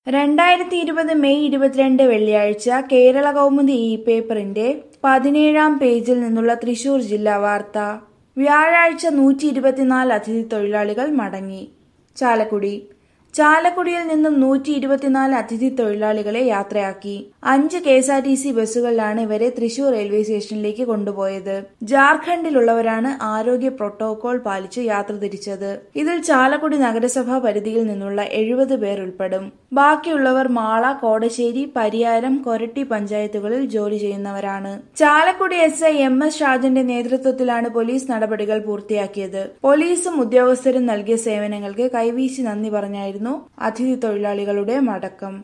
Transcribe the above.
2020 May 22 വെള്ളിയാഴ്ച കേരള കൗമുദി പേപ്പറിന്റെ 17-ാം പേജിൽ നിന്നുള്ള തൃശൂർ ജില്ലാ വാർത്ത. വ്യാഴാഴ്ച 124 അതിഥി തൊഴിലാളികൾ മടങ്ങി. ചാലക്കുടി. ചാലക്കുടിയിൽ നിന്നും 124 അതിഥി തൊഴിലാളികളെ യാത്രയാക്കി. 5 KSRTC ബസ്സുകളിലാണ് ഇവരെ തൃശൂർ റെയിൽവേ സ്റ്റേഷനിലേക്ക് കൊണ്ടുപോയത്. ജാർഖണ്ഡിലുള്ളവരാണ് ആരോഗ്യ പ്രോട്ടോകോൾ പാലിച്ച് യാത്ര തിരിച്ചത്. ഇതിൽ ചാലക്കുടി നഗരസഭാ പരിധിയിൽ നിന്നുള്ള 70 പേർ ഉൾപ്പെടും. ബാക്കിയുള്ളവർ മാള, കോടശ്ശേരി, പരിയാരം, കൊരട്ടി പഞ്ചായത്തുകളിൽ ജോലി ചെയ്യുന്നവരാണ്. ചാലക്കുടി SI MS ഷാജന്റെ നേതൃത്വത്തിലാണ് പോലീസ് നടപടികൾ പൂർത്തിയാക്കിയത്. പോലീസും ഉദ്യോഗസ്ഥരും നൽകിയ സേവനങ്ങൾക്ക് കൈവീശി നന്ദി പറഞ്ഞായിരുന്നു അതിഥി തൊഴിലാളികളുടെ മടക്കം.